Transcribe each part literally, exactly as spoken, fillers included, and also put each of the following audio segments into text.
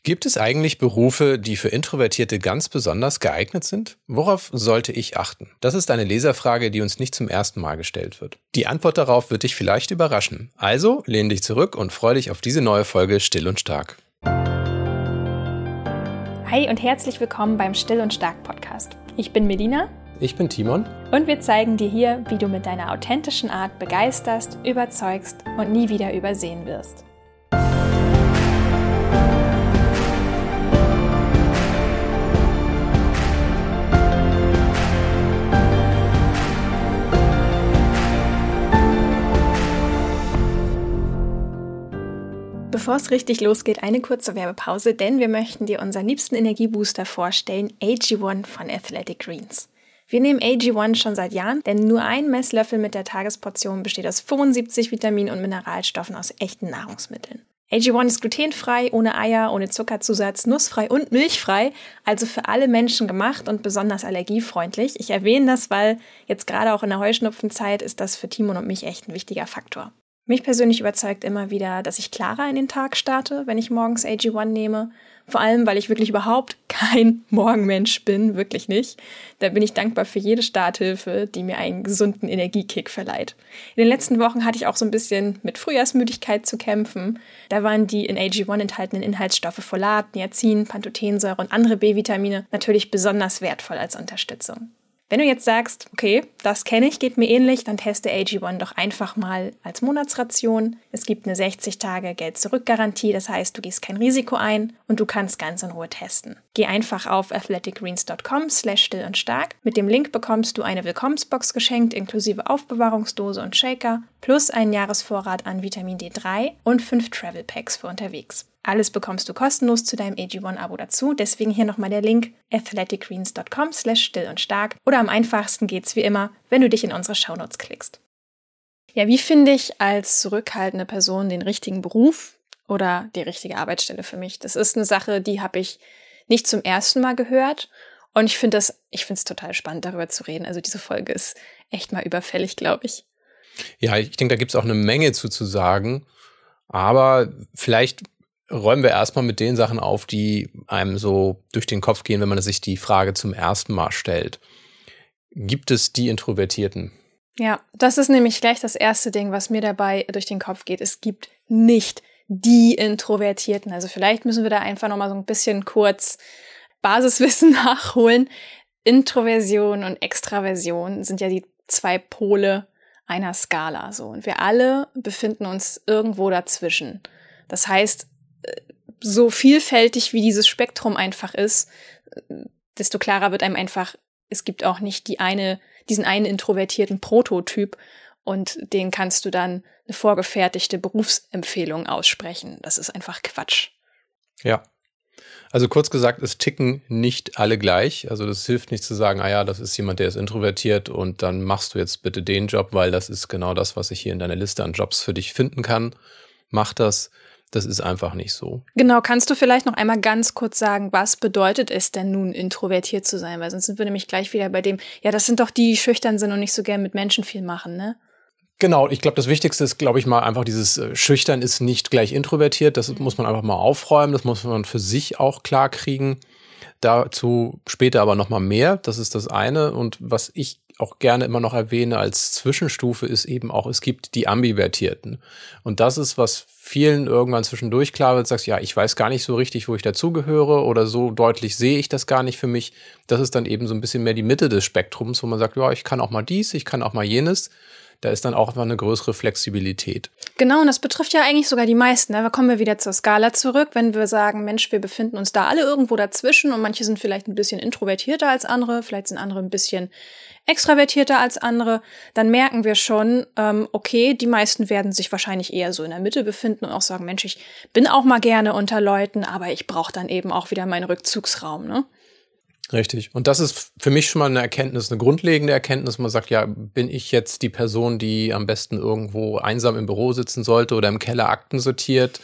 Gibt es eigentlich Berufe, die für Introvertierte ganz besonders geeignet sind? Worauf sollte ich achten? Das ist eine Leserfrage, die uns nicht zum ersten Mal gestellt wird. Die Antwort darauf wird dich vielleicht überraschen. Also lehn dich zurück und freu dich auf diese neue Folge Still und Stark. Hi und herzlich willkommen beim Still und Stark Podcast. Ich bin Melina. Ich bin Timon. Und wir zeigen dir hier, wie du mit deiner authentischen Art begeisterst, überzeugst und nie wieder übersehen wirst. Bevor es richtig losgeht, eine kurze Werbepause, denn wir möchten dir unseren liebsten Energiebooster vorstellen, A G eins von Athletic Greens. Wir nehmen A G eins schon seit Jahren, denn nur ein Messlöffel mit der Tagesportion besteht aus fünfundsiebzig Vitaminen und Mineralstoffen aus echten Nahrungsmitteln. A G eins ist glutenfrei, ohne Eier, ohne Zuckerzusatz, nussfrei und milchfrei, also für alle Menschen gemacht und besonders allergiefreundlich. Ich erwähne das, weil jetzt gerade auch in der Heuschnupfenzeit ist das für Timon und mich echt ein wichtiger Faktor. Mich persönlich überzeugt immer wieder, dass ich klarer in den Tag starte, wenn ich morgens A G eins nehme. Vor allem, weil ich wirklich überhaupt kein Morgenmensch bin, wirklich nicht. Da bin ich dankbar für jede Starthilfe, die mir einen gesunden Energiekick verleiht. In den letzten Wochen hatte ich auch so ein bisschen mit Frühjahrsmüdigkeit zu kämpfen. Da waren die in A G eins enthaltenen Inhaltsstoffe Folat, Niacin, Pantothensäure und andere B-Vitamine natürlich besonders wertvoll als Unterstützung. Wenn du jetzt sagst, okay, das kenne ich, geht mir ähnlich, dann teste A G eins doch einfach mal als Monatsration. Es gibt eine sechzig Tage Geld-Zurück-Garantie, das heißt, du gehst kein Risiko ein und du kannst ganz in Ruhe testen. Geh einfach auf athleticgreens dot com slash still und stark. Mit dem Link bekommst du eine Willkommensbox geschenkt, inklusive Aufbewahrungsdose und Shaker, plus einen Jahresvorrat an Vitamin D drei und fünf Travel Packs für unterwegs. Alles bekommst du kostenlos zu deinem A G eins Abo dazu, deswegen hier nochmal der Link athleticgreens dot com slash still und stark oder am einfachsten geht's wie immer, wenn du dich in unsere Shownotes klickst. Ja, wie finde ich als zurückhaltende Person den richtigen Beruf oder die richtige Arbeitsstelle für mich? Das ist eine Sache, die habe ich nicht zum ersten Mal gehört und ich finde das, ich finde es total spannend, darüber zu reden. Also diese Folge ist echt mal überfällig, glaube ich. Ja, ich denke, da gibt es auch eine Menge zu, zu sagen, aber vielleicht räumen wir erstmal mit den Sachen auf, die einem so durch den Kopf gehen, wenn man sich die Frage zum ersten Mal stellt. Gibt es die Introvertierten? Ja, das ist nämlich gleich das erste Ding, was mir dabei durch den Kopf geht. Es gibt nicht die Introvertierten. Also vielleicht müssen wir da einfach nochmal so ein bisschen kurz Basiswissen nachholen. Introversion und Extraversion sind ja die zwei Pole einer Skala. So. Und wir alle befinden uns irgendwo dazwischen. Das heißt, so vielfältig wie dieses Spektrum einfach ist, desto klarer wird einem einfach, es gibt auch nicht die eine, diesen einen introvertierten Prototyp und den kannst du dann eine vorgefertigte Berufsempfehlung aussprechen. Das ist einfach Quatsch. Ja, also kurz gesagt, es ticken nicht alle gleich. Also das hilft nicht zu sagen, ah ja, das ist jemand, der ist introvertiert und dann machst du jetzt bitte den Job, weil das ist genau das, was ich hier in deiner Liste an Jobs für dich finden kann. Mach das. Das ist einfach nicht so. Genau, kannst du vielleicht noch einmal ganz kurz sagen, was bedeutet es denn nun, introvertiert zu sein? Weil sonst sind wir nämlich gleich wieder bei dem, ja, das sind doch die, die schüchtern sind und nicht so gern mit Menschen viel machen, ne? Genau, ich glaube, das Wichtigste ist, glaube ich mal, einfach dieses äh, Schüchtern ist nicht gleich introvertiert. Das mhm. muss man einfach mal aufräumen, das muss man für sich auch klar kriegen. Dazu später aber nochmal mehr, das ist das eine. Und was ich auch gerne immer noch erwähne als Zwischenstufe ist eben auch, es gibt die Ambivertierten. Und das ist, was vielen irgendwann zwischendurch klar wird, sagst, ja, ich weiß gar nicht so richtig, wo ich dazugehöre oder so deutlich sehe ich das gar nicht für mich. Das ist dann eben so ein bisschen mehr die Mitte des Spektrums, wo man sagt, ja, ich kann auch mal dies, ich kann auch mal jenes. Da ist dann auch einfach eine größere Flexibilität. Genau, und das betrifft ja eigentlich sogar die meisten. Da kommen wir wieder zur Skala zurück. Wenn wir sagen, Mensch, wir befinden uns da alle irgendwo dazwischen und manche sind vielleicht ein bisschen introvertierter als andere, vielleicht sind andere ein bisschen extravertierter als andere, dann merken wir schon, ähm, okay, die meisten werden sich wahrscheinlich eher so in der Mitte befinden und auch sagen, Mensch, ich bin auch mal gerne unter Leuten, aber ich brauche dann eben auch wieder meinen Rückzugsraum, ne? Richtig. Und das ist für mich schon mal eine Erkenntnis, eine grundlegende Erkenntnis. Man sagt, ja, bin ich jetzt die Person, die am besten irgendwo einsam im Büro sitzen sollte oder im Keller Akten sortiert,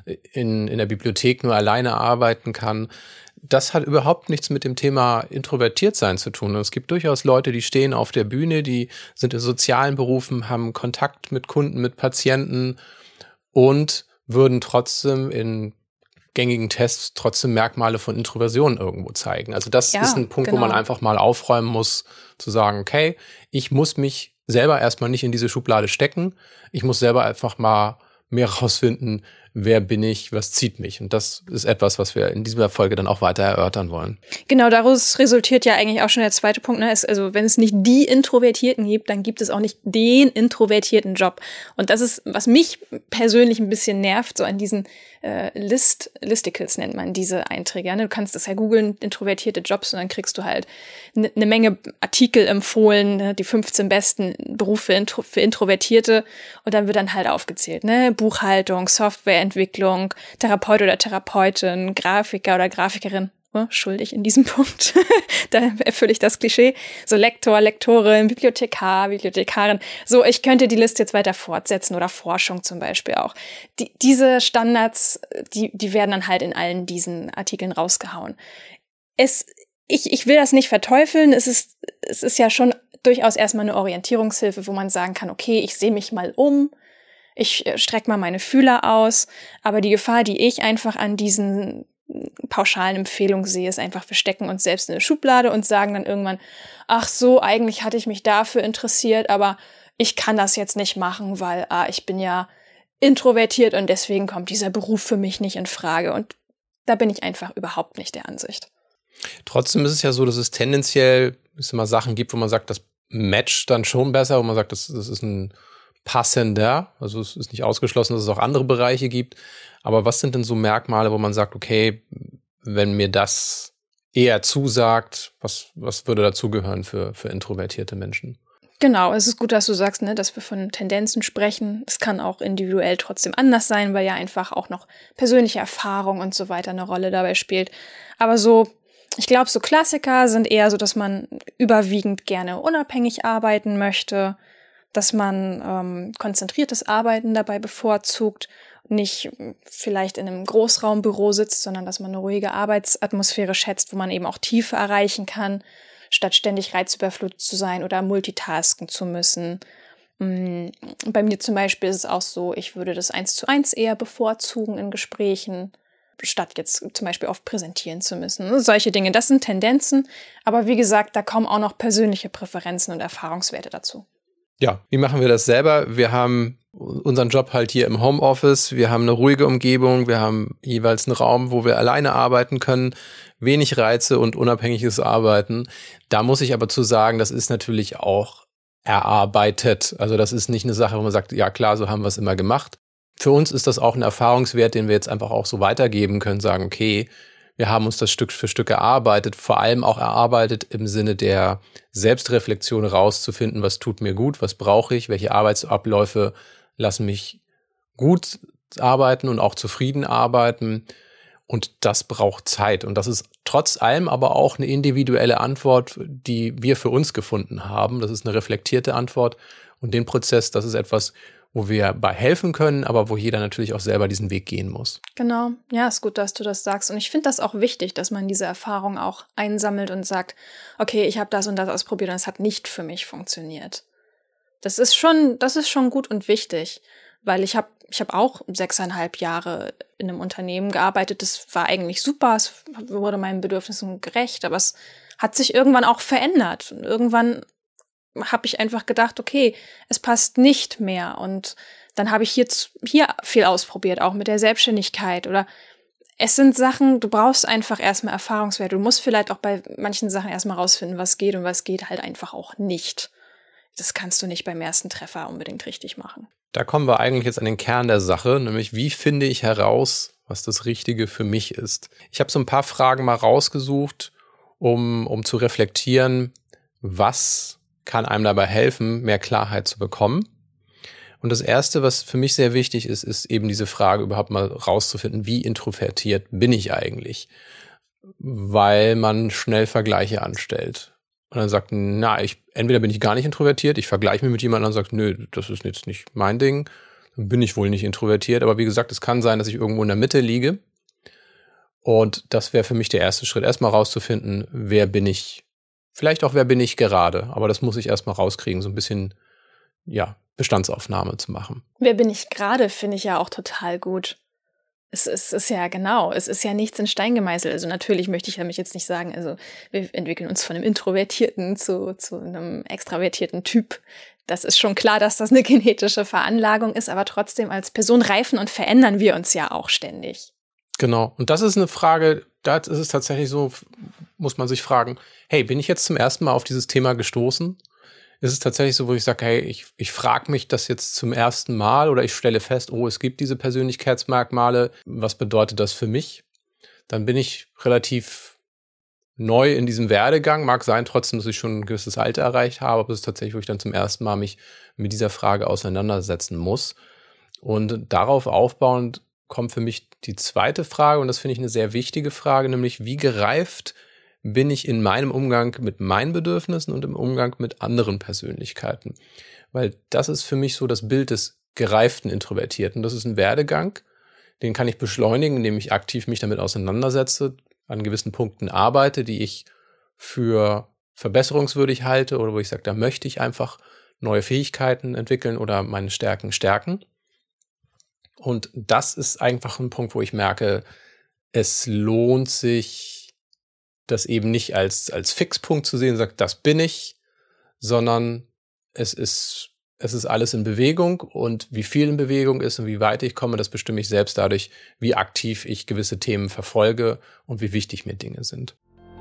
in, in der Bibliothek nur alleine arbeiten kann? Das hat überhaupt nichts mit dem Thema introvertiert sein zu tun. Und es gibt durchaus Leute, die stehen auf der Bühne, die sind in sozialen Berufen, haben Kontakt mit Kunden, mit Patienten und würden trotzdem in gängigen Tests trotzdem Merkmale von Introversion irgendwo zeigen. Also das ja, ist ein Punkt, genau. wo man einfach mal aufräumen muss, zu sagen, okay, ich muss mich selber erstmal nicht in diese Schublade stecken. Ich muss selber einfach mal mehr rausfinden, wer bin ich, was zieht mich. Und das ist etwas, was wir in dieser Folge dann auch weiter erörtern wollen. Genau, daraus resultiert ja eigentlich auch schon der zweite Punkt. Ne? Es, also wenn es nicht die Introvertierten gibt, dann gibt es auch nicht den introvertierten Job. Und das ist, was mich persönlich ein bisschen nervt, so an diesen äh, List, Listicles nennt man diese Einträge. Ne? Du kannst das ja googeln, introvertierte Jobs, und dann kriegst du halt eine ne Menge Artikel empfohlen, ne? Die fünfzehn besten Berufe intro, für Introvertierte. Und dann wird dann halt aufgezählt, ne? Buchhaltung, Softwareentwicklung, Therapeut oder Therapeutin, Grafiker oder Grafikerin. Oh, schuldig in diesem Punkt. Da erfülle ich das Klischee. So Lektor, Lektorin, Bibliothekar, Bibliothekarin. So, ich könnte die Liste jetzt weiter fortsetzen, oder Forschung zum Beispiel auch. Die, diese Standards, die, die werden dann halt in allen diesen Artikeln rausgehauen. Es, ich, ich will das nicht verteufeln. Es ist, es ist ja schon durchaus erstmal eine Orientierungshilfe, wo man sagen kann, okay, ich sehe mich mal um. Ich strecke mal meine Fühler aus. Aber die Gefahr, die ich einfach an diesen pauschalen Empfehlungen sehe, ist einfach, wir stecken uns selbst in eine Schublade und sagen dann irgendwann, ach so, eigentlich hatte ich mich dafür interessiert, aber ich kann das jetzt nicht machen, weil ah, ich bin ja introvertiert und deswegen kommt dieser Beruf für mich nicht in Frage. Und da bin ich einfach überhaupt nicht der Ansicht. Trotzdem ist es ja so, dass es tendenziell es immer Sachen gibt, wo man sagt, das matcht dann schon besser, wo man sagt, das, das ist ein passender, also es ist nicht ausgeschlossen, dass es auch andere Bereiche gibt. Aber was sind denn so Merkmale, wo man sagt, okay, wenn mir das eher zusagt, was, was würde dazugehören für, für introvertierte Menschen? Genau, es ist gut, dass du sagst, ne, dass wir von Tendenzen sprechen. Es kann auch individuell trotzdem anders sein, weil ja einfach auch noch persönliche Erfahrung und so weiter eine Rolle dabei spielt. Aber so, ich glaube, so Klassiker sind eher so, dass man überwiegend gerne unabhängig arbeiten möchte, dass man ähm, konzentriertes Arbeiten dabei bevorzugt, nicht vielleicht in einem Großraumbüro sitzt, sondern dass man eine ruhige Arbeitsatmosphäre schätzt, wo man eben auch Tiefe erreichen kann, statt ständig reizüberflutet zu sein oder multitasken zu müssen. Bei mir zum Beispiel ist es auch so, ich würde das eins zu eins eher bevorzugen in Gesprächen, statt jetzt zum Beispiel oft präsentieren zu müssen. Solche Dinge, das sind Tendenzen, aber wie gesagt, da kommen auch noch persönliche Präferenzen und Erfahrungswerte dazu. Ja, wie machen wir das selber? Wir haben unseren Job halt hier im Homeoffice, wir haben eine ruhige Umgebung, wir haben jeweils einen Raum, wo wir alleine arbeiten können, wenig Reize und unabhängiges Arbeiten. Da muss ich aber zu sagen, das ist natürlich auch erarbeitet. Also das ist nicht eine Sache, wo man sagt, ja klar, so haben wir es immer gemacht. Für uns ist das auch ein Erfahrungswert, den wir jetzt einfach auch so weitergeben können, sagen, okay, wir haben uns das Stück für Stück erarbeitet, vor allem auch erarbeitet im Sinne der Selbstreflexion rauszufinden, was tut mir gut, was brauche ich, welche Arbeitsabläufe lassen mich gut arbeiten und auch zufrieden arbeiten. Und das braucht Zeit. Und das ist trotz allem aber auch eine individuelle Antwort, die wir für uns gefunden haben. Das ist eine reflektierte Antwort. Und den Prozess, das ist etwas, wo wir bei helfen können, aber wo jeder natürlich auch selber diesen Weg gehen muss. Genau, ja, ist gut, dass du das sagst. Und ich finde das auch wichtig, dass man diese Erfahrung auch einsammelt und sagt, okay, ich habe das und das ausprobiert und es hat nicht für mich funktioniert. Das ist schon, das ist schon gut und wichtig, weil ich habe ich habe auch sechseinhalb Jahre in einem Unternehmen gearbeitet. Das war eigentlich super, es wurde meinen Bedürfnissen gerecht, aber es hat sich irgendwann auch verändert. Und irgendwann habe ich einfach gedacht, okay, es passt nicht mehr. Und dann habe ich jetzt hier viel ausprobiert, auch mit der Selbstständigkeit. Oder es sind Sachen, du brauchst einfach erstmal Erfahrungswerte. Du musst vielleicht auch bei manchen Sachen erstmal rausfinden, was geht und was geht halt einfach auch nicht. Das kannst du nicht beim ersten Treffer unbedingt richtig machen. Da kommen wir eigentlich jetzt an den Kern der Sache, nämlich wie finde ich heraus, was das Richtige für mich ist. Ich habe so ein paar Fragen mal rausgesucht, um, um zu reflektieren, was kann einem dabei helfen, mehr Klarheit zu bekommen. Und das Erste, was für mich sehr wichtig ist, ist eben diese Frage überhaupt mal rauszufinden, wie introvertiert bin ich eigentlich? Weil man schnell Vergleiche anstellt. Und dann sagt, na, ich entweder bin ich gar nicht introvertiert, ich vergleiche mich mit jemandem und sagt, nö, das ist jetzt nicht mein Ding, dann bin ich wohl nicht introvertiert. Aber wie gesagt, es kann sein, dass ich irgendwo in der Mitte liege. Und das wäre für mich der erste Schritt, erstmal rauszufinden, wer bin ich. Vielleicht auch, wer bin ich gerade. Aber das muss ich erstmal rauskriegen, so ein bisschen, ja, Bestandsaufnahme zu machen. Wer bin ich gerade, finde ich ja auch total gut. Es ist, es ist ja genau, es ist ja nichts in Stein gemeißelt. Also natürlich möchte ich nämlich jetzt nicht sagen, also wir entwickeln uns von einem Introvertierten zu, zu einem extravertierten Typ. Das ist schon klar, dass das eine genetische Veranlagung ist, aber trotzdem als Person reifen und verändern wir uns ja auch ständig. Genau. Und das ist eine Frage, da ist es tatsächlich so, muss man sich fragen, hey, bin ich jetzt zum ersten Mal auf dieses Thema gestoßen? Ist es tatsächlich so, wo ich sage, hey, ich, ich frage mich das jetzt zum ersten Mal oder ich stelle fest, oh, es gibt diese Persönlichkeitsmerkmale. Was bedeutet das für mich? Dann bin ich relativ neu in diesem Werdegang. Mag sein trotzdem, dass ich schon ein gewisses Alter erreicht habe, aber es ist tatsächlich, wo ich dann zum ersten Mal mich mit dieser Frage auseinandersetzen muss. Und darauf aufbauend kommt für mich die zweite Frage, und das finde ich eine sehr wichtige Frage, nämlich wie gereift bin ich in meinem Umgang mit meinen Bedürfnissen und im Umgang mit anderen Persönlichkeiten. Weil das ist für mich so das Bild des gereiften Introvertierten. Das ist ein Werdegang, den kann ich beschleunigen, indem ich aktiv mich damit auseinandersetze, an gewissen Punkten arbeite, die ich für verbesserungswürdig halte oder wo ich sage, da möchte ich einfach neue Fähigkeiten entwickeln oder meine Stärken stärken. Und das ist einfach ein Punkt, wo ich merke, es lohnt sich, das eben nicht als, als Fixpunkt zu sehen, sagt, das bin ich, sondern es ist, es ist alles in Bewegung, und wie viel in Bewegung ist und wie weit ich komme, das bestimme ich selbst dadurch, wie aktiv ich gewisse Themen verfolge und wie wichtig mir Dinge sind.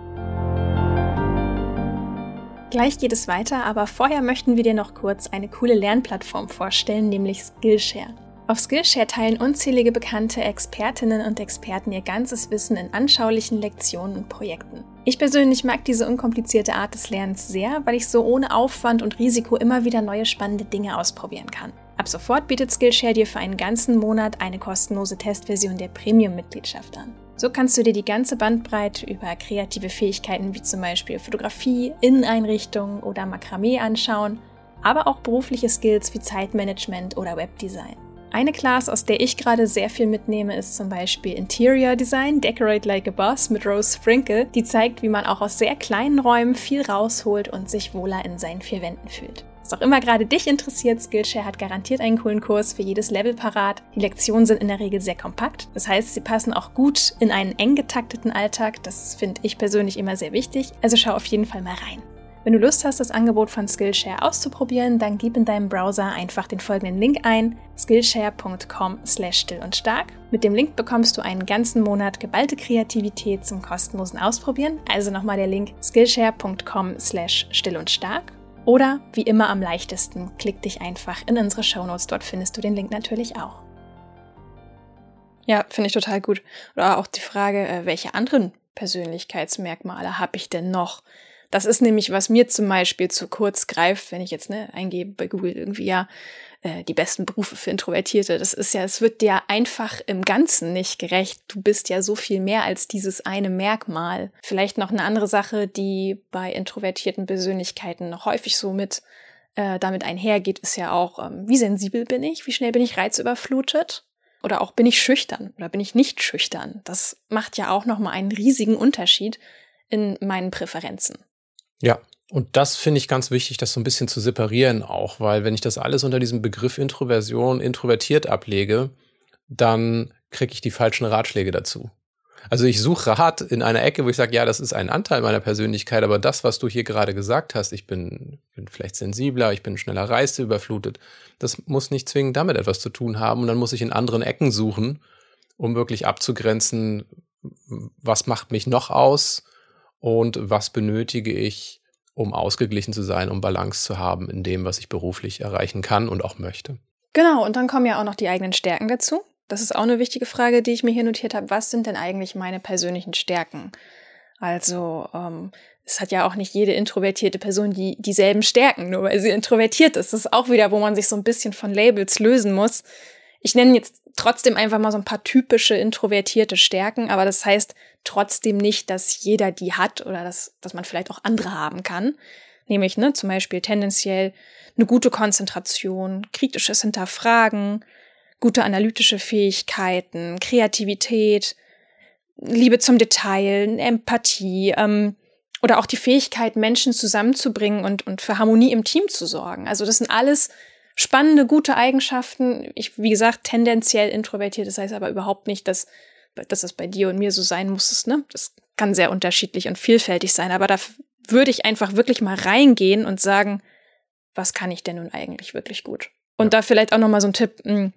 Gleich geht es weiter, aber vorher möchten wir dir noch kurz eine coole Lernplattform vorstellen, nämlich Skillshare. Auf Skillshare teilen unzählige bekannte Expertinnen und Experten ihr ganzes Wissen in anschaulichen Lektionen und Projekten. Ich persönlich mag diese unkomplizierte Art des Lernens sehr, weil ich so ohne Aufwand und Risiko immer wieder neue spannende Dinge ausprobieren kann. Ab sofort bietet Skillshare dir für einen ganzen Monat eine kostenlose Testversion der Premium-Mitgliedschaft an. So kannst du dir die ganze Bandbreite über kreative Fähigkeiten wie zum Beispiel Fotografie, Inneneinrichtungen oder Makramee anschauen, aber auch berufliche Skills wie Zeitmanagement oder Webdesign. Eine Class, aus der ich gerade sehr viel mitnehme, ist zum Beispiel Interior Design, Decorate Like a Boss mit Rose Sprinkle, die zeigt, wie man auch aus sehr kleinen Räumen viel rausholt und sich wohler in seinen vier Wänden fühlt. Was auch immer gerade dich interessiert, Skillshare hat garantiert einen coolen Kurs für jedes Level parat. Die Lektionen sind in der Regel sehr kompakt, das heißt, sie passen auch gut in einen eng getakteten Alltag, das finde ich persönlich immer sehr wichtig, also schau auf jeden Fall mal rein. Wenn du Lust hast, das Angebot von Skillshare auszuprobieren, dann gib in deinem Browser einfach den folgenden Link ein, skillshare punkt com slash still und stark. Mit dem Link bekommst du einen ganzen Monat geballte Kreativität zum kostenlosen Ausprobieren. Also nochmal der Link skillshare punkt com slash still und stark. Oder, wie immer am leichtesten, klick dich einfach in unsere Shownotes, dort findest du den Link natürlich auch. Ja, finde ich total gut. Oder auch die Frage, welche anderen Persönlichkeitsmerkmale habe ich denn noch? Das ist nämlich, was mir zum Beispiel zu kurz greift, wenn ich jetzt ne, eingebe bei Google irgendwie ja äh, die besten Berufe für Introvertierte. Das ist ja, es wird dir einfach im Ganzen nicht gerecht. Du bist ja so viel mehr als dieses eine Merkmal. Vielleicht noch eine andere Sache, die bei introvertierten Persönlichkeiten noch häufig so mit äh, damit einhergeht, ist ja auch, ähm, wie sensibel bin ich? Wie schnell bin ich reizüberflutet? Oder auch bin ich schüchtern oder bin ich nicht schüchtern? Das macht ja auch nochmal einen riesigen Unterschied in meinen Präferenzen. Ja, und das finde ich ganz wichtig, das so ein bisschen zu separieren auch, weil wenn ich das alles unter diesem Begriff Introversion, introvertiert ablege, dann kriege ich die falschen Ratschläge dazu. Also ich suche Rat in einer Ecke, wo ich sage, ja, das ist ein Anteil meiner Persönlichkeit, aber das, was du hier gerade gesagt hast, ich bin, bin vielleicht sensibler, ich bin schneller reizeüberflutet, das muss nicht zwingend damit etwas zu tun haben, und dann muss ich in anderen Ecken suchen, um wirklich abzugrenzen, was macht mich noch aus und was benötige ich, um ausgeglichen zu sein, um Balance zu haben in dem, was ich beruflich erreichen kann und auch möchte. Genau, und dann kommen ja auch noch die eigenen Stärken dazu. Das ist auch eine wichtige Frage, die ich mir hier notiert habe. Was sind denn eigentlich meine persönlichen Stärken? Also, ähm, es hat ja auch nicht jede introvertierte Person die dieselben Stärken, nur weil sie introvertiert ist. Das ist auch wieder, wo man sich so ein bisschen von Labels lösen muss. Ich nenne jetzt trotzdem einfach mal so ein paar typische introvertierte Stärken, aber das heißt trotzdem nicht, dass jeder die hat oder dass, dass man vielleicht auch andere haben kann. Nämlich ne, zum Beispiel tendenziell eine gute Konzentration, kritisches Hinterfragen, gute analytische Fähigkeiten, Kreativität, Liebe zum Detail, Empathie ähm, oder auch die Fähigkeit, Menschen zusammenzubringen und, und für Harmonie im Team zu sorgen. Also das sind alles spannende, gute Eigenschaften. Ich, wie gesagt, tendenziell introvertiert. Das heißt aber überhaupt nicht, dass, dass das bei dir und mir so sein muss. Ne? Das kann sehr unterschiedlich und vielfältig sein. Aber da würde ich einfach wirklich mal reingehen und sagen, was kann ich denn nun eigentlich wirklich gut? Und ja. da vielleicht auch nochmal so ein Tipp, mh,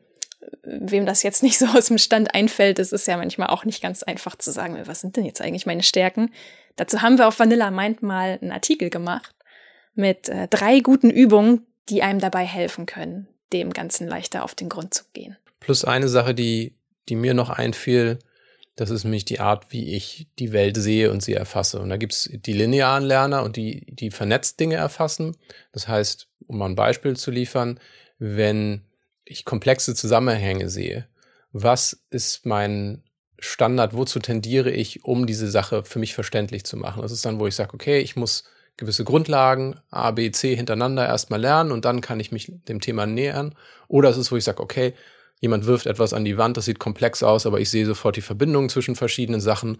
wem das jetzt nicht so aus dem Stand einfällt, es ist ja manchmal auch nicht ganz einfach zu sagen, was sind denn jetzt eigentlich meine Stärken? Dazu haben wir auf Vanilla Mind mal einen Artikel gemacht mit äh, drei guten Übungen, die einem dabei helfen können, dem Ganzen leichter auf den Grund zu gehen. Plus eine Sache, die, die mir noch einfiel, das ist nämlich die Art, wie ich die Welt sehe und sie erfasse. Und da gibt es die linearen Lerner und die, die vernetzt Dinge erfassen. Das heißt, um mal ein Beispiel zu liefern, wenn ich komplexe Zusammenhänge sehe, was ist mein Standard, wozu tendiere ich, um diese Sache für mich verständlich zu machen? Das ist dann, wo ich sage, okay, ich muss gewisse Grundlagen A, B, C hintereinander erstmal lernen und dann kann ich mich dem Thema nähern. Oder es ist, wo ich sage, okay, jemand wirft etwas an die Wand, das sieht komplex aus, aber ich sehe sofort die Verbindung zwischen verschiedenen Sachen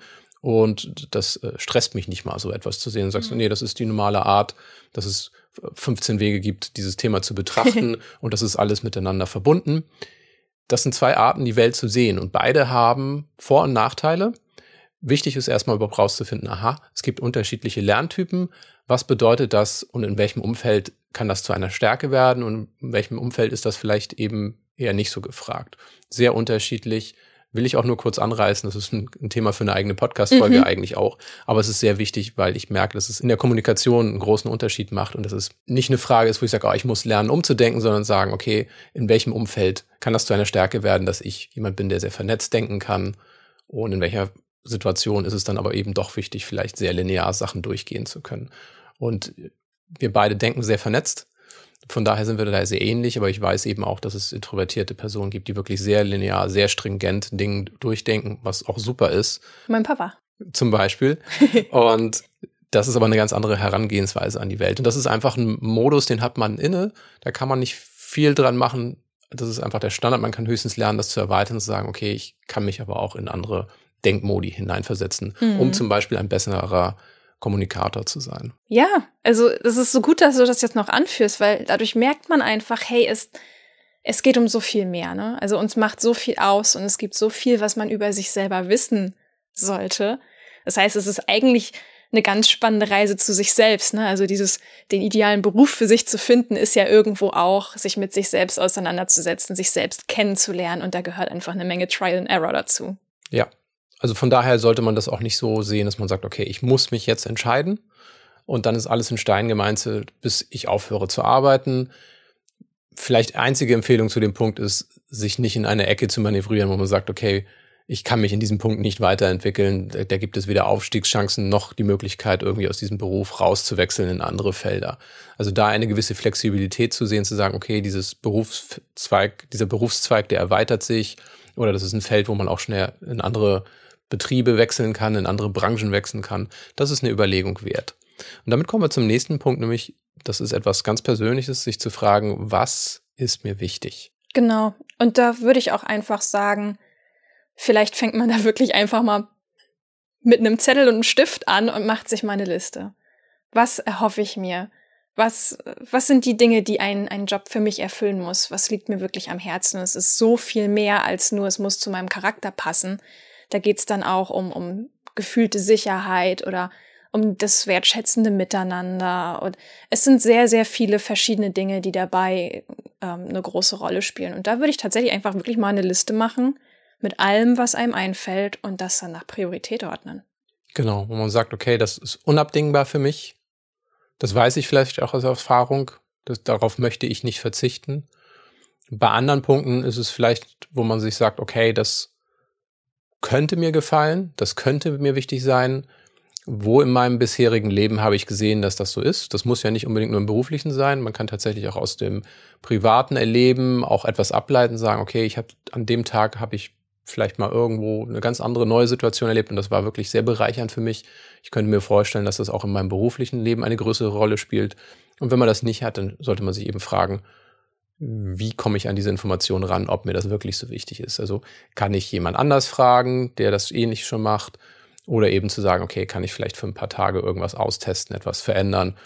und das äh, stresst mich nicht mal, so etwas zu sehen. Und sagst du, mhm. nee, das ist die normale Art, dass es fünfzehn Wege gibt, dieses Thema zu betrachten und das ist alles miteinander verbunden. Das sind zwei Arten, die Welt zu sehen und beide haben Vor- und Nachteile. Wichtig ist erstmal überhaupt rauszufinden, aha, es gibt unterschiedliche Lerntypen. Was bedeutet das und in welchem Umfeld kann das zu einer Stärke werden und in welchem Umfeld ist das vielleicht eben eher nicht so gefragt. Sehr unterschiedlich. Will ich auch nur kurz anreißen. Das ist ein, ein Thema für eine eigene Podcast-Folge mhm. eigentlich auch. Aber es ist sehr wichtig, weil ich merke, dass es in der Kommunikation einen großen Unterschied macht und dass es nicht eine Frage ist, wo ich sage, oh, ich muss lernen, umzudenken, sondern sagen, okay, in welchem Umfeld kann das zu einer Stärke werden, dass ich jemand bin, der sehr vernetzt denken kann und in welcher Situation ist es dann aber eben doch wichtig, vielleicht sehr linear Sachen durchgehen zu können. Und wir beide denken sehr vernetzt. Von daher sind wir da sehr ähnlich, aber ich weiß eben auch, dass es introvertierte Personen gibt, die wirklich sehr linear, sehr stringent Dinge durchdenken, was auch super ist. Mein Papa. Zum Beispiel. Und das ist aber eine ganz andere Herangehensweise an die Welt. Und das ist einfach ein Modus, den hat man inne. Da kann man nicht viel dran machen. Das ist einfach der Standard. Man kann höchstens lernen, das zu erweitern und zu sagen, okay, ich kann mich aber auch in andere Denkmodi hineinversetzen, mhm. um zum Beispiel ein besserer Kommunikator zu sein. Ja, also es ist so gut, dass du das jetzt noch anführst, weil dadurch merkt man einfach, hey, es, es geht um so viel mehr, ne? Also uns macht so viel aus und es gibt so viel, was man über sich selber wissen sollte. Das heißt, es ist eigentlich eine ganz spannende Reise zu sich selbst, ne? Also dieses, den idealen Beruf für sich zu finden, ist ja irgendwo auch, sich mit sich selbst auseinanderzusetzen, sich selbst kennenzulernen und da gehört einfach eine Menge Trial and Error dazu. Ja. Also von daher sollte man das auch nicht so sehen, dass man sagt, okay, ich muss mich jetzt entscheiden und dann ist alles in Stein gemeißelt, bis ich aufhöre zu arbeiten. Vielleicht einzige Empfehlung zu dem Punkt ist, sich nicht in eine Ecke zu manövrieren, wo man sagt, okay, ich kann mich in diesem Punkt nicht weiterentwickeln. Da, da gibt es weder Aufstiegschancen noch die Möglichkeit, irgendwie aus diesem Beruf rauszuwechseln in andere Felder. Also da eine gewisse Flexibilität zu sehen, zu sagen, okay, dieses Berufszweig, dieser Berufszweig, der erweitert sich oder das ist ein Feld, wo man auch schnell in andere Betriebe wechseln kann, in andere Branchen wechseln kann. Das ist eine Überlegung wert. Und damit kommen wir zum nächsten Punkt, nämlich, das ist etwas ganz Persönliches, sich zu fragen, was ist mir wichtig? Genau. Und da würde ich auch einfach sagen, vielleicht fängt man da wirklich einfach mal mit einem Zettel und einem Stift an und macht sich mal eine Liste. Was erhoffe ich mir? Was, was sind die Dinge, die ein, ein Job für mich erfüllen muss? Was liegt mir wirklich am Herzen? Es ist so viel mehr als nur, es muss zu meinem Charakter passen. Da geht's dann auch um, um gefühlte Sicherheit oder um das wertschätzende Miteinander. Und es sind sehr, sehr viele verschiedene Dinge, die dabei ähm, eine große Rolle spielen. Und da würde ich tatsächlich einfach wirklich mal eine Liste machen mit allem, was einem einfällt und das dann nach Priorität ordnen. Genau, wo man sagt, okay, das ist unabdingbar für mich. Das weiß ich vielleicht auch aus Erfahrung. Das, darauf möchte ich nicht verzichten. Bei anderen Punkten ist es vielleicht, wo man sich sagt, okay, das könnte mir gefallen, das könnte mir wichtig sein. Wo in meinem bisherigen Leben habe ich gesehen, dass das so ist? Das muss ja nicht unbedingt nur im Beruflichen sein. Man kann tatsächlich auch aus dem privaten Erleben auch etwas ableiten, sagen, okay, ich habe an dem Tag habe ich vielleicht mal irgendwo eine ganz andere neue Situation erlebt und das war wirklich sehr bereichernd für mich. Ich könnte mir vorstellen, dass das auch in meinem beruflichen Leben eine größere Rolle spielt. Und wenn man das nicht hat, dann sollte man sich eben fragen, wie komme ich an diese Informationen ran, ob mir das wirklich so wichtig ist. Also kann ich jemand anders fragen, der das ähnlich schon macht, oder eben zu sagen, okay, kann ich vielleicht für ein paar Tage irgendwas austesten, etwas verändern,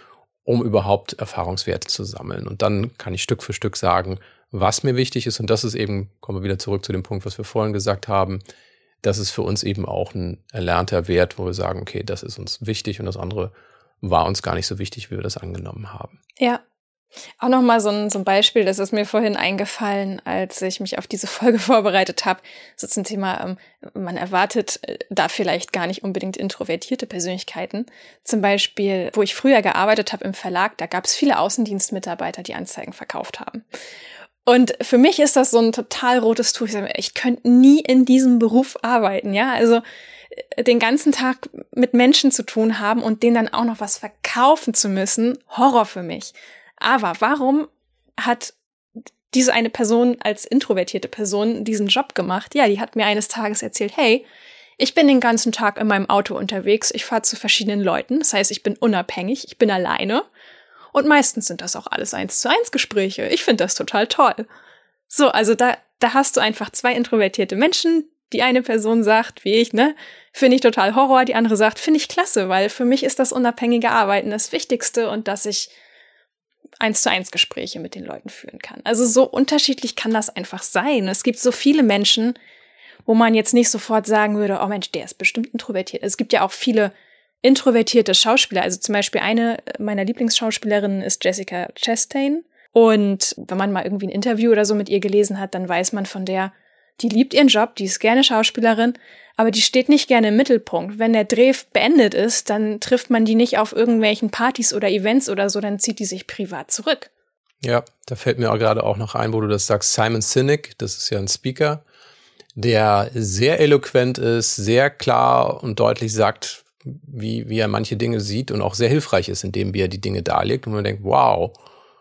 um überhaupt Erfahrungswerte zu sammeln. Und dann kann ich Stück für Stück sagen, was mir wichtig ist. Und das ist eben, kommen wir wieder zurück zu dem Punkt, was wir vorhin gesagt haben, das ist für uns eben auch ein erlernter Wert, wo wir sagen, okay, das ist uns wichtig und das andere war uns gar nicht so wichtig, wie wir das angenommen haben. Ja. Auch nochmal so ein, so ein Beispiel, das ist mir vorhin eingefallen, als ich mich auf diese Folge vorbereitet habe, so zum Thema, ähm, man erwartet äh, da vielleicht gar nicht unbedingt introvertierte Persönlichkeiten. Zum Beispiel, wo ich früher gearbeitet habe im Verlag, da gab es viele Außendienstmitarbeiter, die Anzeigen verkauft haben. Und für mich ist das so ein total rotes Tuch. Ich sage, ich könnte nie in diesem Beruf arbeiten, ja, also den ganzen Tag mit Menschen zu tun haben und denen dann auch noch was verkaufen zu müssen, Horror für mich. Aber warum hat diese eine Person als introvertierte Person diesen Job gemacht? Ja, die hat mir eines Tages erzählt, hey, ich bin den ganzen Tag in meinem Auto unterwegs, ich fahre zu verschiedenen Leuten, das heißt, ich bin unabhängig, ich bin alleine und meistens sind das auch alles eins zu eins Gespräche. Ich finde das total toll. So, also da, da hast du einfach zwei introvertierte Menschen. Die eine Person sagt, wie ich, ne, finde ich total Horror, die andere sagt, finde ich klasse, weil für mich ist das unabhängige Arbeiten das Wichtigste und dass ich eins zu eins Gespräche mit den Leuten führen kann. Also so unterschiedlich kann das einfach sein. Es gibt so viele Menschen, wo man jetzt nicht sofort sagen würde, oh Mensch, der ist bestimmt introvertiert. Es gibt ja auch viele introvertierte Schauspieler. Also zum Beispiel eine meiner Lieblingsschauspielerinnen ist Jessica Chastain. Und wenn man mal irgendwie ein Interview oder so mit ihr gelesen hat, dann weiß man von der, die liebt ihren Job, die ist gerne Schauspielerin, aber die steht nicht gerne im Mittelpunkt. Wenn der Dreh beendet ist, dann trifft man die nicht auf irgendwelchen Partys oder Events oder so, dann zieht die sich privat zurück. Ja, da fällt mir auch gerade auch noch ein, wo du das sagst, Simon Sinek, das ist ja ein Speaker, der sehr eloquent ist, sehr klar und deutlich sagt, wie, wie er manche Dinge sieht und auch sehr hilfreich ist, indem wie er die Dinge darlegt und man denkt, wow,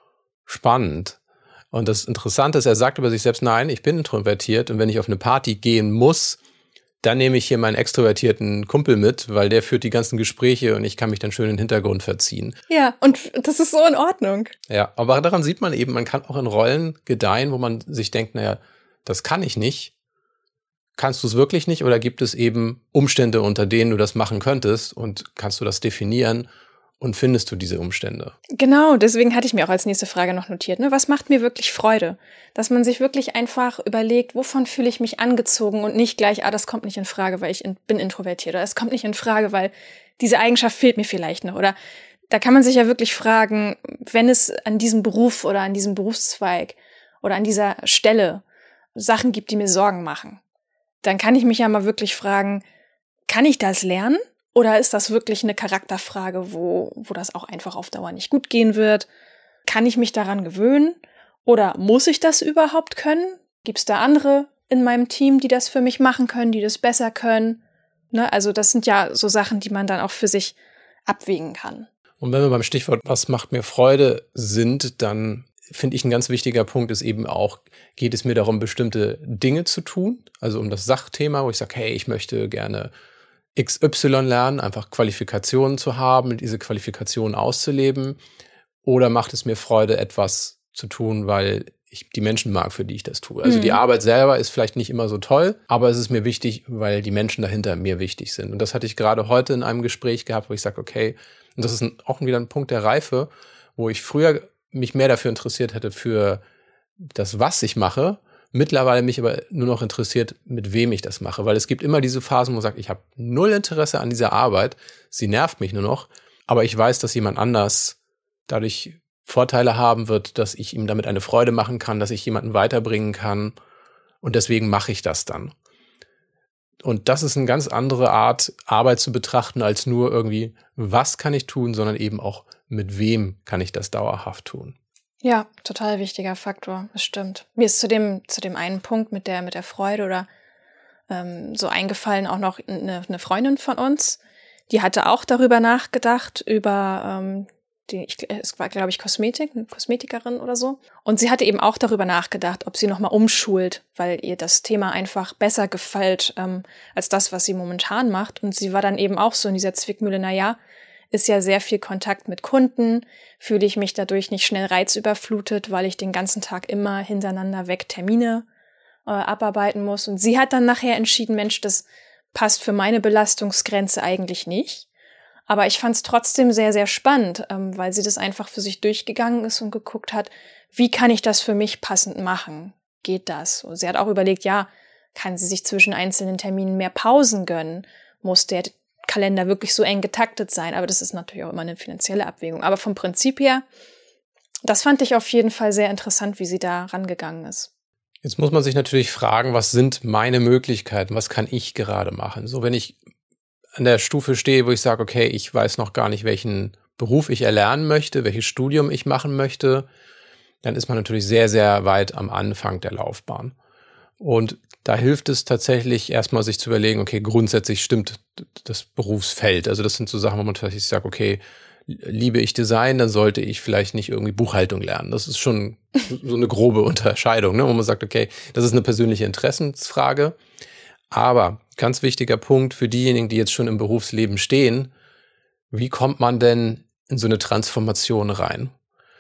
spannend. Und das Interessante ist, er sagt über sich selbst, nein, ich bin introvertiert und wenn ich auf eine Party gehen muss, dann nehme ich hier meinen extrovertierten Kumpel mit, weil der führt die ganzen Gespräche und ich kann mich dann schön in den Hintergrund verziehen. Ja, und das ist so in Ordnung. Ja, aber daran sieht man eben, man kann auch in Rollen gedeihen, wo man sich denkt, naja, das kann ich nicht. Kannst du es wirklich nicht oder gibt es eben Umstände, unter denen du das machen könntest und kannst du das definieren? Und findest du diese Umstände? Genau, deswegen hatte ich mir auch als nächste Frage noch notiert, ne? Was macht mir wirklich Freude? Dass man sich wirklich einfach überlegt, wovon fühle ich mich angezogen und nicht gleich, ah, das kommt nicht in Frage, weil ich in, bin introvertiert oder es kommt nicht in Frage, weil diese Eigenschaft fehlt mir vielleicht noch. Oder da kann man sich ja wirklich fragen, wenn es an diesem Beruf oder an diesem Berufszweig oder an dieser Stelle Sachen gibt, die mir Sorgen machen, dann kann ich mich ja mal wirklich fragen, kann ich das lernen? Oder ist das wirklich eine Charakterfrage, wo, wo das auch einfach auf Dauer nicht gut gehen wird? Kann ich mich daran gewöhnen? Oder muss ich das überhaupt können? Gibt es da andere in meinem Team, die das für mich machen können, die das besser können? Ne? Also das sind ja so Sachen, die man dann auch für sich abwägen kann. Und wenn wir beim Stichwort was macht mir Freude sind, dann finde ich ein ganz wichtiger Punkt ist eben auch, geht es mir darum, bestimmte Dinge zu tun? Also um das Sachthema, wo ich sage, hey, ich möchte gerne X Y lernen, einfach Qualifikationen zu haben, diese Qualifikationen auszuleben? Oder macht es mir Freude, etwas zu tun, weil ich die Menschen mag, für die ich das tue? Also mhm. die Arbeit selber ist vielleicht nicht immer so toll, aber es ist mir wichtig, weil die Menschen dahinter mir wichtig sind. Und das hatte ich gerade heute in einem Gespräch gehabt, wo ich sage, okay, und das ist ein, auch wieder ein Punkt der Reife, wo ich früher mich mehr dafür interessiert hätte, für das, was ich mache, mittlerweile mich aber nur noch interessiert, mit wem ich das mache. Weil es gibt immer diese Phasen, wo man sagt, ich habe null Interesse an dieser Arbeit, sie nervt mich nur noch, aber ich weiß, dass jemand anders dadurch Vorteile haben wird, dass ich ihm damit eine Freude machen kann, dass ich jemanden weiterbringen kann und deswegen mache ich das dann. Und das ist eine ganz andere Art, Arbeit zu betrachten, als nur irgendwie, was kann ich tun, sondern eben auch, mit wem kann ich das dauerhaft tun. Ja, total wichtiger Faktor, das stimmt. Mir ist zu dem, zu dem einen Punkt mit der, mit der Freude oder ähm, so eingefallen auch noch eine, eine Freundin von uns, die hatte auch darüber nachgedacht, über, ähm, die, ich, es war, glaube ich, Kosmetik, eine Kosmetikerin oder so. Und sie hatte eben auch darüber nachgedacht, ob sie nochmal umschult, weil ihr das Thema einfach besser gefällt ähm, als das, was sie momentan macht. Und sie war dann eben auch so in dieser Zwickmühle, na ja, ist ja sehr viel Kontakt mit Kunden, fühle ich mich dadurch nicht schnell reizüberflutet, weil ich den ganzen Tag immer hintereinander weg Termine äh, abarbeiten muss. Und sie hat dann nachher entschieden, Mensch, das passt für meine Belastungsgrenze eigentlich nicht. Aber ich fand es trotzdem sehr, sehr spannend, ähm, weil sie das einfach für sich durchgegangen ist und geguckt hat, wie kann ich das für mich passend machen? Geht das? Und sie hat auch überlegt, ja, kann sie sich zwischen einzelnen Terminen mehr Pausen gönnen? Muss der Kalender wirklich so eng getaktet sein? Aber das ist natürlich auch immer eine finanzielle Abwägung. Aber vom Prinzip her, das fand ich auf jeden Fall sehr interessant, wie sie da rangegangen ist. Jetzt muss man sich natürlich fragen, was sind meine Möglichkeiten? Was kann ich gerade machen? So, wenn ich an der Stufe stehe, wo ich sage, okay, ich weiß noch gar nicht, welchen Beruf ich erlernen möchte, welches Studium ich machen möchte, dann ist man natürlich sehr, sehr weit am Anfang der Laufbahn. Und da hilft es tatsächlich erstmal sich zu überlegen, okay, grundsätzlich stimmt das Berufsfeld. Also das sind so Sachen, wo man tatsächlich sagt, okay, liebe ich Design, dann sollte ich vielleicht nicht irgendwie Buchhaltung lernen. Das ist schon so eine grobe Unterscheidung, ne? Wo man sagt, okay, das ist eine persönliche Interessensfrage. Aber ganz wichtiger Punkt für diejenigen, die jetzt schon im Berufsleben stehen, wie kommt man denn in so eine Transformation rein?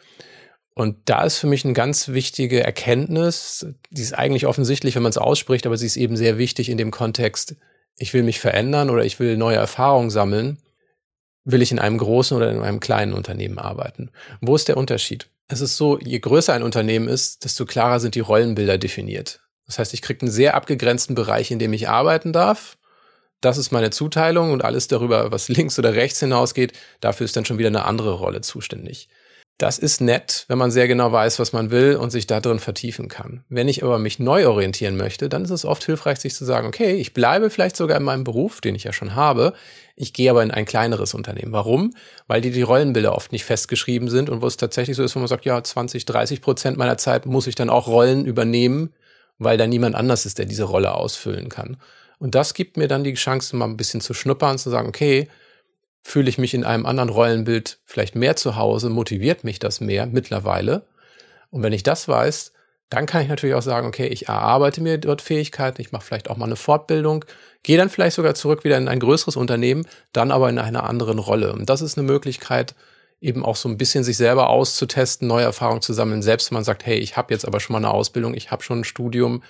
Und da ist für mich eine ganz wichtige Erkenntnis, die ist eigentlich offensichtlich, wenn man es ausspricht, aber sie ist eben sehr wichtig in dem Kontext, ich will mich verändern oder ich will neue Erfahrungen sammeln. Will ich in einem großen oder in einem kleinen Unternehmen arbeiten? Wo ist der Unterschied? Es ist so, je größer ein Unternehmen ist, desto klarer sind die Rollenbilder definiert. Das heißt, ich kriege einen sehr abgegrenzten Bereich, in dem ich arbeiten darf. Das ist meine Zuteilung und alles darüber, was links oder rechts hinausgeht, dafür ist dann schon wieder eine andere Rolle zuständig. Das ist nett, wenn man sehr genau weiß, was man will und sich da drin vertiefen kann. Wenn ich aber mich neu orientieren möchte, dann ist es oft hilfreich, sich zu sagen, okay, ich bleibe vielleicht sogar in meinem Beruf, den ich ja schon habe, ich gehe aber in ein kleineres Unternehmen. Warum? Weil die, die Rollenbilder oft nicht festgeschrieben sind und wo es tatsächlich so ist, wo man sagt, ja, zwanzig, dreißig Prozent meiner Zeit muss ich dann auch Rollen übernehmen, weil da niemand anders ist, der diese Rolle ausfüllen kann. Und das gibt mir dann die Chance, mal ein bisschen zu schnuppern, zu sagen, okay, fühle ich mich in einem anderen Rollenbild vielleicht mehr zu Hause, motiviert mich das mehr mittlerweile. Und wenn ich das weiß, dann kann ich natürlich auch sagen, okay, ich erarbeite mir dort Fähigkeiten, ich mache vielleicht auch mal eine Fortbildung, gehe dann vielleicht sogar zurück wieder in ein größeres Unternehmen, dann aber in einer anderen Rolle. Und das ist eine Möglichkeit, eben auch so ein bisschen sich selber auszutesten, neue Erfahrungen zu sammeln, selbst wenn man sagt, hey, ich habe jetzt aber schon mal eine Ausbildung, ich habe schon ein Studium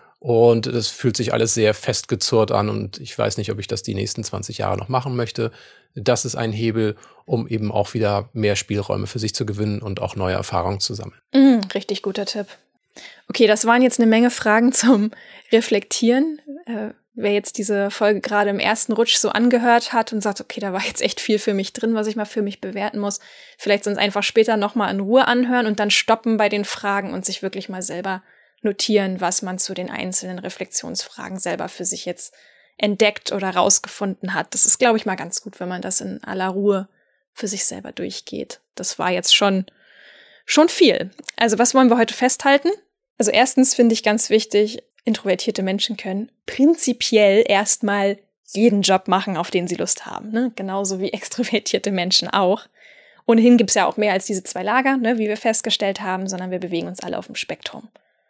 und das fühlt sich alles sehr festgezurrt an und ich weiß nicht, ob ich das die nächsten zwanzig Jahre noch machen möchte. Das ist ein Hebel, um eben auch wieder mehr Spielräume für sich zu gewinnen und auch neue Erfahrungen zu sammeln. Mm, richtig guter Tipp. Okay, das waren jetzt eine Menge Fragen zum Reflektieren. Äh, wer jetzt diese Folge gerade im ersten Rutsch so angehört hat und sagt, okay, da war jetzt echt viel für mich drin, was ich mal für mich bewerten muss, vielleicht sonst einfach später nochmal in Ruhe anhören und dann stoppen bei den Fragen und sich wirklich mal selber notieren, was man zu den einzelnen Reflexionsfragen selber für sich jetzt entdeckt oder rausgefunden hat. Das ist, glaube ich, mal ganz gut, wenn man das in aller Ruhe für sich selber durchgeht. Das war jetzt schon, schon viel. Also was wollen wir heute festhalten? Also erstens finde ich ganz wichtig, introvertierte Menschen können prinzipiell erstmal jeden Job machen, auf den sie Lust haben. Ne? Genauso wie extrovertierte Menschen auch. Ohnehin gibt es ja auch mehr als diese zwei Lager, ne, wie wir festgestellt haben, sondern wir bewegen uns alle auf dem Spektrum.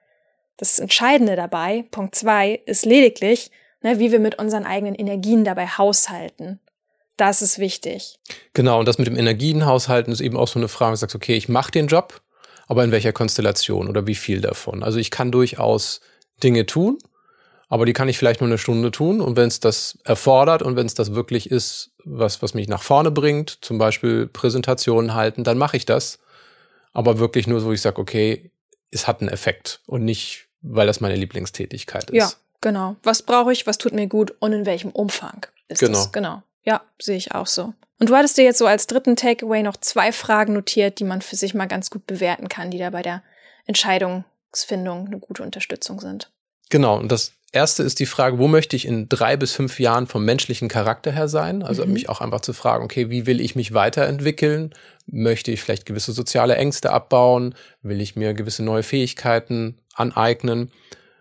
Das Entscheidende dabei, Punkt zwei, ist lediglich, ne, wie wir mit unseren eigenen Energien dabei haushalten. Das ist wichtig. Genau, und das mit dem Energienhaushalten ist eben auch so eine Frage, du sagst, okay, ich mache den Job, aber in welcher Konstellation oder wie viel davon? Also ich kann durchaus Dinge tun, aber die kann ich vielleicht nur eine Stunde tun und wenn es das erfordert und wenn es das wirklich ist, was, was mich nach vorne bringt, zum Beispiel Präsentationen halten, dann mache ich das, aber wirklich nur so, wo ich sage, okay, es hat einen Effekt und nicht, weil das meine Lieblingstätigkeit ist. Ja, genau. Was brauche ich, was tut mir gut und in welchem Umfang ist genau. das? Genau. Ja, sehe ich auch so. Und du hattest dir jetzt so als dritten Takeaway noch zwei Fragen notiert, die man für sich mal ganz gut bewerten kann, die da bei der Entscheidungsfindung eine gute Unterstützung sind. Genau, und das erste ist die Frage, wo möchte ich in drei bis fünf Jahren vom menschlichen Charakter her sein? Also mhm. mich auch einfach zu fragen, okay, wie will ich mich weiterentwickeln? Möchte ich vielleicht gewisse soziale Ängste abbauen? Will ich mir gewisse neue Fähigkeiten aneignen?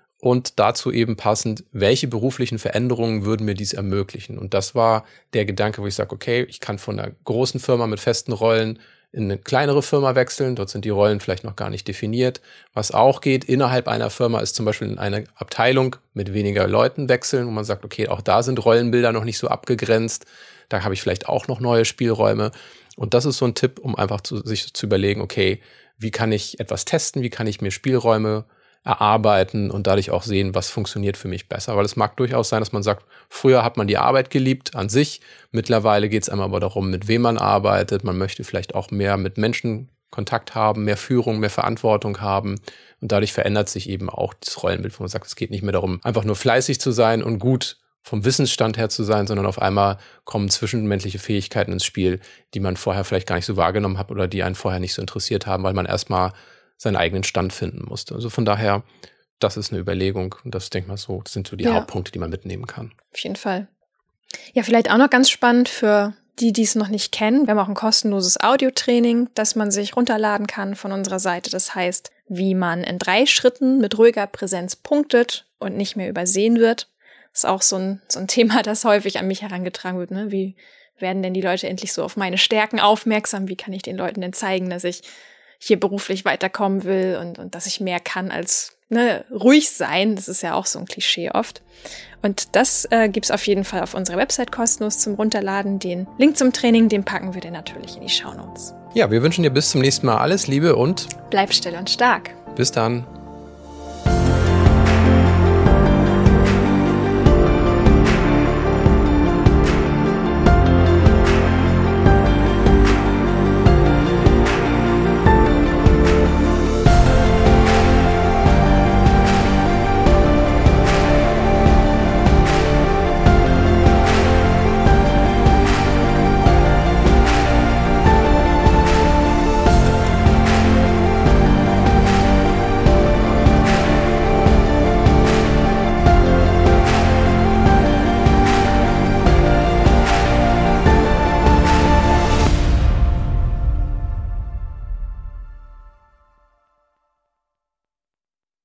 Und dazu eben passend, welche beruflichen Veränderungen würden mir dies ermöglichen? Und das war der Gedanke, wo ich sage, okay, ich kann von einer großen Firma mit festen Rollen in eine kleinere Firma wechseln. Dort sind die Rollen vielleicht noch gar nicht definiert. Was auch geht, innerhalb einer Firma ist zum Beispiel in eine Abteilung mit weniger Leuten wechseln, wo man sagt, okay, auch da sind Rollenbilder noch nicht so abgegrenzt. Da habe ich vielleicht auch noch neue Spielräume. Und das ist so ein Tipp, um einfach zu, sich zu überlegen, okay, wie kann ich etwas testen? Wie kann ich mir Spielräume erarbeiten und dadurch auch sehen, was funktioniert für mich besser. Weil es mag durchaus sein, dass man sagt, früher hat man die Arbeit geliebt an sich, mittlerweile geht es einem aber darum, mit wem man arbeitet. Man möchte vielleicht auch mehr mit Menschen Kontakt haben, mehr Führung, mehr Verantwortung haben. Und dadurch verändert sich eben auch das Rollenbild, wo man sagt, es geht nicht mehr darum, einfach nur fleißig zu sein und gut vom Wissensstand her zu sein, sondern auf einmal kommen zwischenmenschliche Fähigkeiten ins Spiel, die man vorher vielleicht gar nicht so wahrgenommen hat oder die einen vorher nicht so interessiert haben, weil man erstmal seinen eigenen Stand finden musste. Also von daher, das ist eine Überlegung und das, denke ich mal so, das sind so die ja. Hauptpunkte, die man mitnehmen kann. Auf jeden Fall. Ja, vielleicht auch noch ganz spannend für die, die es noch nicht kennen. Wir haben auch ein kostenloses Audiotraining, das man sich runterladen kann von unserer Seite. Das heißt, wie man in drei Schritten mit ruhiger Präsenz punktet und nicht mehr übersehen wird. Das ist auch so ein, so ein Thema, das häufig an mich herangetragen wird. Ne? Wie werden denn die Leute endlich so auf meine Stärken aufmerksam? Wie kann ich den Leuten denn zeigen, dass ich hier beruflich weiterkommen will und, und dass ich mehr kann als ne, ruhig sein? Das ist ja auch so ein Klischee oft. Und das äh, gibt's auf jeden Fall auf unserer Website kostenlos zum Runterladen. Den Link zum Training, den packen wir dir natürlich in die Shownotes. Ja, wir wünschen dir bis zum nächsten Mal alles Liebe und bleib still und stark. Bis dann.